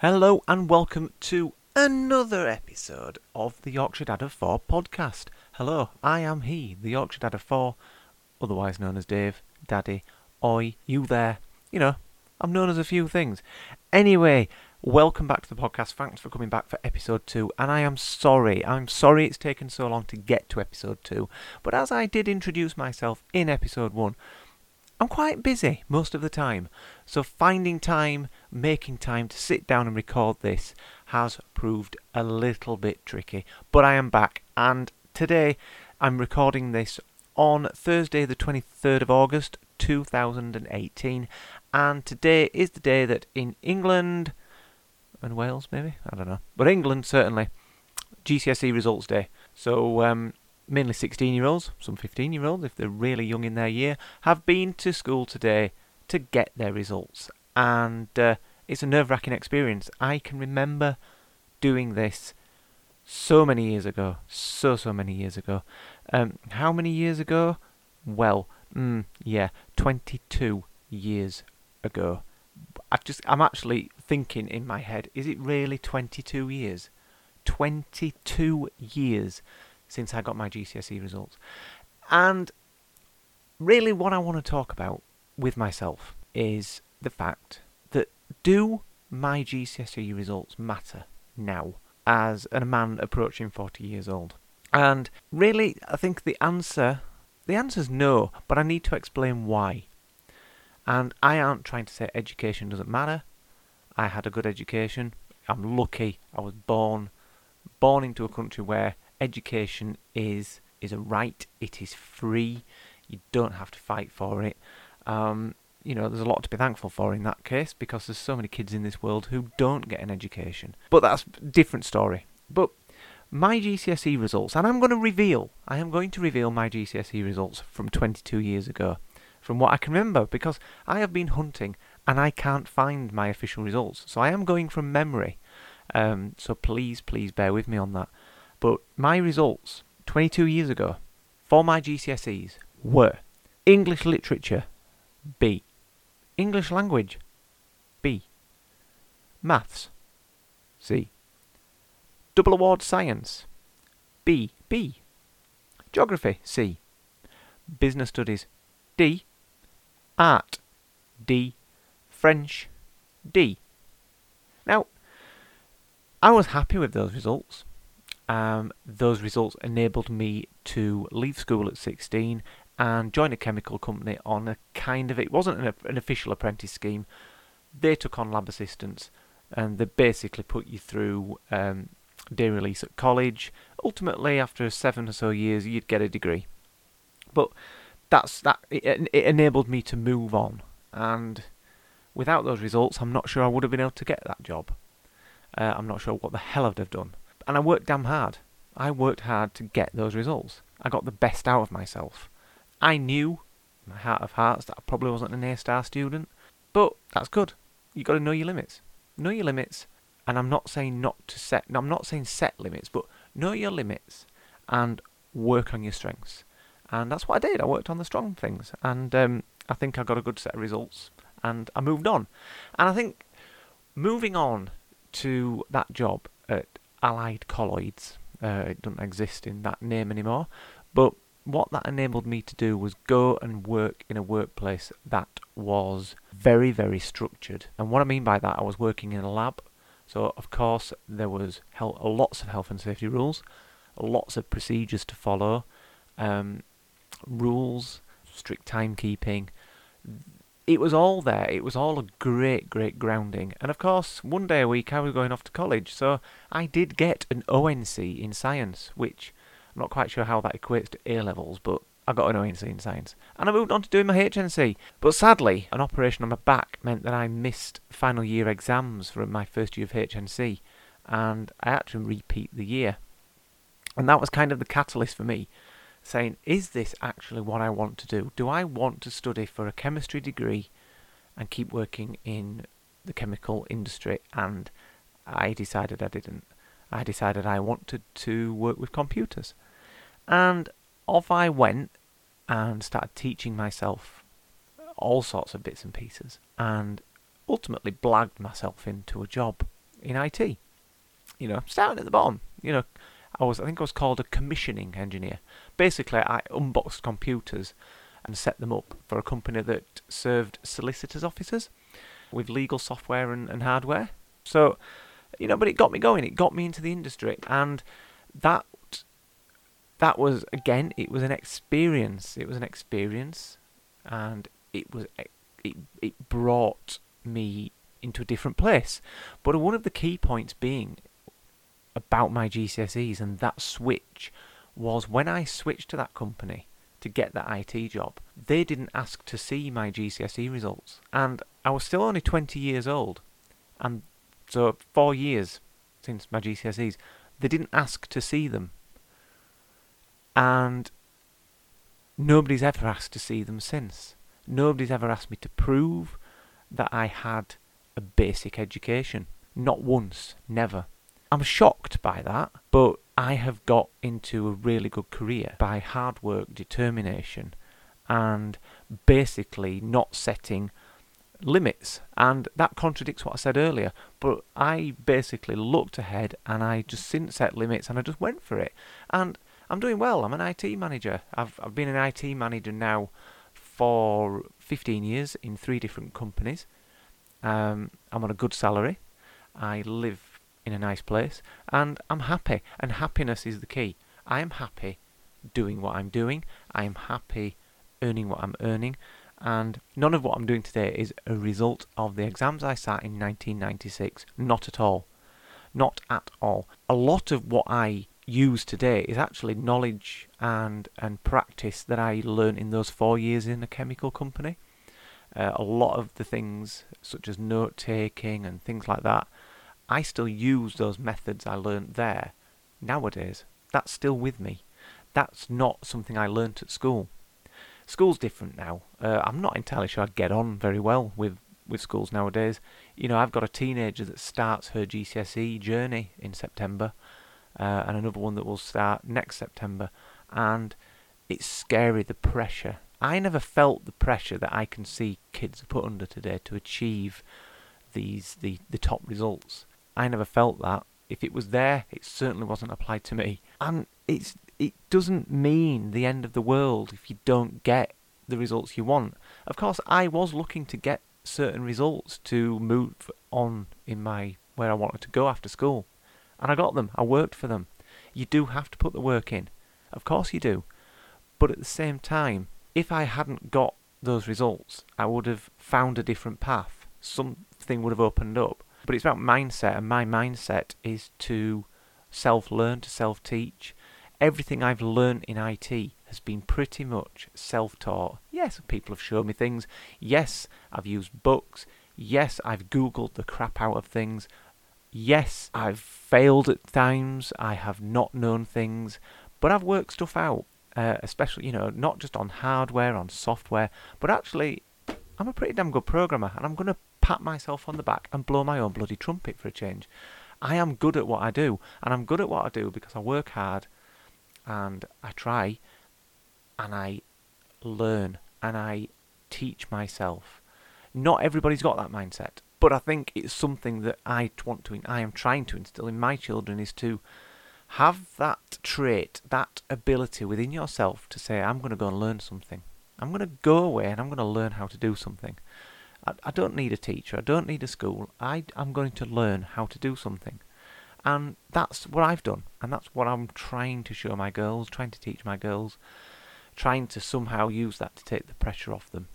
Hello and welcome to another episode of the Yorkshire Dad of 4 podcast. Hello, I am he, the Yorkshire Dad of 4, otherwise known as Dave, Daddy, Oi, you there. You know, I'm known as a few things. Anyway, welcome back to the podcast. Thanks for coming back for episode 2. And I'm sorry it's taken so long to get to episode 2. But as I did introduce myself in episode 1, I'm quite busy most of the time, so finding time, making time to sit down and record this has proved a little bit tricky. But I am back, and today I'm recording this on Thursday the 23rd of August 2018, and today is the day that in England, and Wales maybe, I don't know, but England certainly, GCSE results day. So mainly 16-year-olds, some 15-year-olds if they're really young in their year, have been to school today to get their results. And it's a nerve-wracking experience. I can remember doing this so many years ago. So many years ago. How many years ago? Well, 22 years ago. I'm actually thinking in my head, is it really 22 years? 22 years since I got my GCSE results. And really what I want to talk about with myself is the fact that do my GCSE results matter now as a man approaching 40 years old? And really I think the answer's no, but I need to explain why. And I aren't trying to say education doesn't matter. I had a good education. I'm lucky. I was born into a country where education is a right. It is free. You don't have to fight for it. There's a lot to be thankful for in that case because there's so many kids in this world who don't get an education. But that's a different story. But my GCSE results, and I am going to reveal my GCSE results from 22 years ago, from what I can remember, because I have been hunting and I can't find my official results. So I am going from memory. So please bear with me on that. But my results 22 years ago for my GCSEs were English Literature, B. English Language, B. Maths, C. Double Award Science, B. Geography, C. Business Studies, D. Art, D. French, D. Now, I was happy with those results. Those results enabled me to leave school at 16 and join a chemical company on a kind of, it wasn't an official apprentice scheme. They took on lab assistants and they basically put you through day release at college. Ultimately, after 7 or so years, you'd get a degree. But it enabled me to move on. And without those results, I'm not sure I would have been able to get that job. I'm not sure what the hell I'd have done. And I worked damn hard. I worked hard to get those results. I got the best out of myself. I knew, in my heart of hearts, that I probably wasn't an A-star student. But that's good. You've got to know your limits. Know your limits. And I'm not saying set limits, but know your limits and work on your strengths. And that's what I did. I worked on the strong things. And I think I got a good set of results. And I moved on. And I think moving on to that job at Allied Colloids, it doesn't exist in that name anymore, but what that enabled me to do was go and work in a workplace that was very, very structured. And what I mean by that, I was working in a lab, so of course there was lots of health and safety rules, lots of procedures to follow, rules, strict timekeeping. It was all there. It was all a great grounding. And of course, one day a week I was going off to college, so I did get an ONC in science, which I'm not quite sure how that equates to A-levels, but I got an ONC in science. And I moved on to doing my HNC. But sadly, an operation on my back meant that I missed final year exams for my first year of HNC, and I had to repeat the year. And that was kind of the catalyst for me, saying, is this actually what I want to do? Do I want to study for a chemistry degree and keep working in the chemical industry? And I decided I didn't. I decided I wanted to work with computers. And off I went and started teaching myself all sorts of bits and pieces, and ultimately blagged myself into a job in IT. Starting at the bottom. I think I was called a commissioning engineer. Basically, I unboxed computers and set them up for a company that served solicitors' offices with legal software and hardware. So, but it got me going. It got me into the industry, and that was, again, it was an experience. It was an experience, and it brought me into a different place. But one of the key points being about my GCSEs and that switch was when I switched to that company to get that IT job, they didn't ask to see my GCSE results. And I was still only 20 years old. And so 4 years since my GCSEs, they didn't ask to see them. And nobody's ever asked to see them since. Nobody's ever asked me to prove that I had a basic education. Not once, never. I'm shocked by that, but I have got into a really good career by hard work, determination, and basically not setting limits. And that contradicts what I said earlier, but I basically looked ahead and I just didn't set limits and I just went for it. And I'm doing well. I'm an IT manager. I've been an IT manager now for 15 years in 3 different companies. I'm on a good salary. I live in a nice place, and I'm happy, and happiness is the key. I am happy doing what I'm doing. I am happy earning what I'm earning, and none of what I'm doing today is a result of the exams I sat in 1996. Not at all. Not at all. A lot of what I use today is actually knowledge and practice that I learned in those 4 years in a chemical company. A lot of the things, such as note-taking and things like that, I still use those methods I learnt there nowadays. That's still with me. That's not something I learnt at school. School's different now. I'm not entirely sure I get on very well with schools nowadays. I've got a teenager that starts her GCSE journey in September, and another one that will start next September, and it's scary, the pressure. I never felt the pressure that I can see kids are put under today to achieve the top results. I never felt that. If it was there, it certainly wasn't applied to me. And it doesn't mean the end of the world if you don't get the results you want. Of course, I was looking to get certain results to move on in where I wanted to go after school. And I got them. I worked for them. You do have to put the work in. Of course you do. But at the same time, if I hadn't got those results, I would have found a different path. Something would have opened up. But it's about mindset, and my mindset is to self-learn, to self-teach. Everything I've learned in IT has been pretty much self-taught. Yes, people have shown me things. Yes, I've used books. Yes, I've Googled the crap out of things. Yes, I've failed at times. I have not known things. But I've worked stuff out, especially, not just on hardware, on software, but actually I'm a pretty damn good programmer, and I'm going to pat myself on the back and blow my own bloody trumpet for a change. I am good at what I do, and I'm good at what I do because I work hard, and I try, and I learn, and I teach myself. Not everybody's got that mindset, but I think it's something that I am trying to instill in my children, is to have that trait, that ability within yourself to say, I'm going to go and learn something. I'm going to go away and I'm going to learn how to do something. I don't need a teacher. I don't need a school. I'm going to learn how to do something. And that's what I've done. And that's what I'm trying to show my girls, trying to teach my girls, trying to somehow use that to take the pressure off them.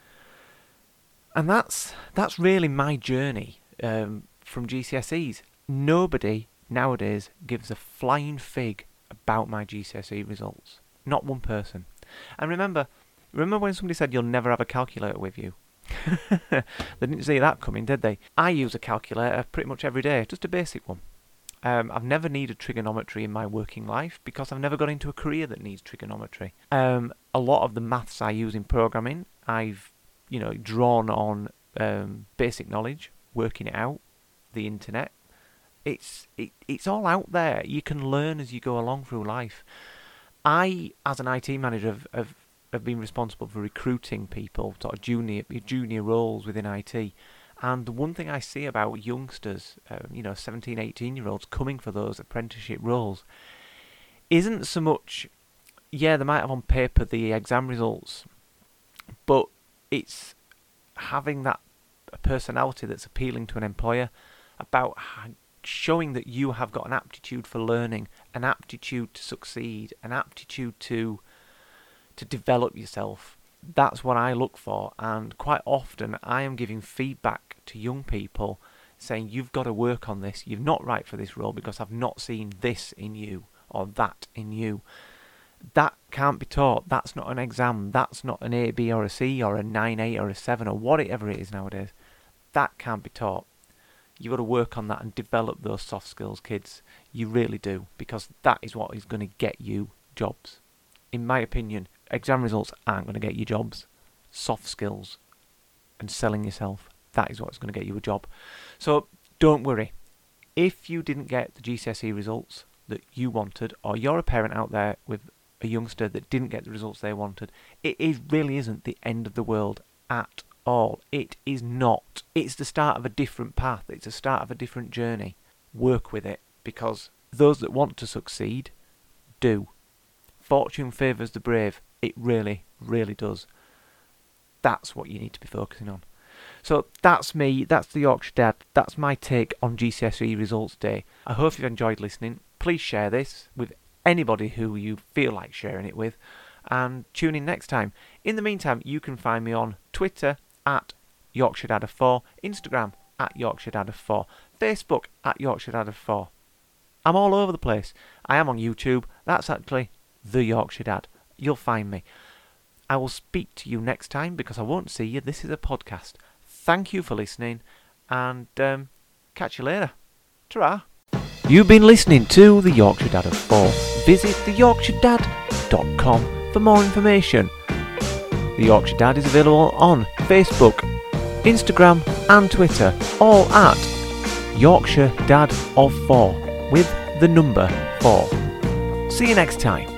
And that's really my journey from GCSEs. Nobody nowadays gives a flying fig about my GCSE results. Not one person. And remember when somebody said you'll never have a calculator with you? They didn't see that coming, did they? I use a calculator pretty much every day, just a basic one. I've never needed trigonometry in my working life because I've never got into a career that needs trigonometry. A lot of the maths I use in programming, I've drawn on basic knowledge, working it out, the internet. It's all out there. You can learn as you go along through life. I, as an IT manager, have been responsible for recruiting people, sort of junior roles within IT, And the one thing I see about youngsters, 17, 18-year-olds coming for those apprenticeship roles, isn't so much, they might have on paper the exam results, but it's having that personality that's appealing to an employer, about showing that you have got an aptitude for learning, an aptitude to succeed, an aptitude to develop yourself. That's what I look for, and quite often I am giving feedback to young people saying, you've got to work on this, you're not right for this role because I've not seen this in you or that in you. That can't be taught. That's not an exam. That's not an A, B or a C or a 9, 8 or a 7 or whatever it is nowadays. That can't be taught. You've got to work on that and develop those soft skills, kids. You really do, because that is what is going to get you jobs. In my opinion, exam results aren't going to get you jobs. Soft skills and selling yourself, that is what's going to get you a job. So don't worry. If you didn't get the GCSE results that you wanted, or you're a parent out there with a youngster that didn't get the results they wanted, really isn't the end of the world at all. It is not. It's the start of a different path. It's the start of a different journey. Work with it, because those that want to succeed do. Fortune favours the brave. It really, really does. That's what you need to be focusing on. So that's me. That's the Yorkshire Dad. That's my take on GCSE Results Day. I hope you've enjoyed listening. Please share this with anybody who you feel like sharing it with, and tune in next time. In the meantime, you can find me on Twitter at Yorkshire Dad of 4, Instagram at Yorkshire Dad of 4, Facebook at Yorkshire Dad of 4. I'm all over the place. I am on YouTube. That's actually The Yorkshire Dad. You'll find me. I will speak to you next time, because I won't see you. This is a podcast. Thank you for listening, and catch you later. Ta-ra. You've been listening to The Yorkshire Dad of 4. Visit theyorkshiredad.com for more information. The Yorkshire Dad is available on Facebook, Instagram and Twitter, all at Yorkshire Dad of 4 with the number 4. See you next time.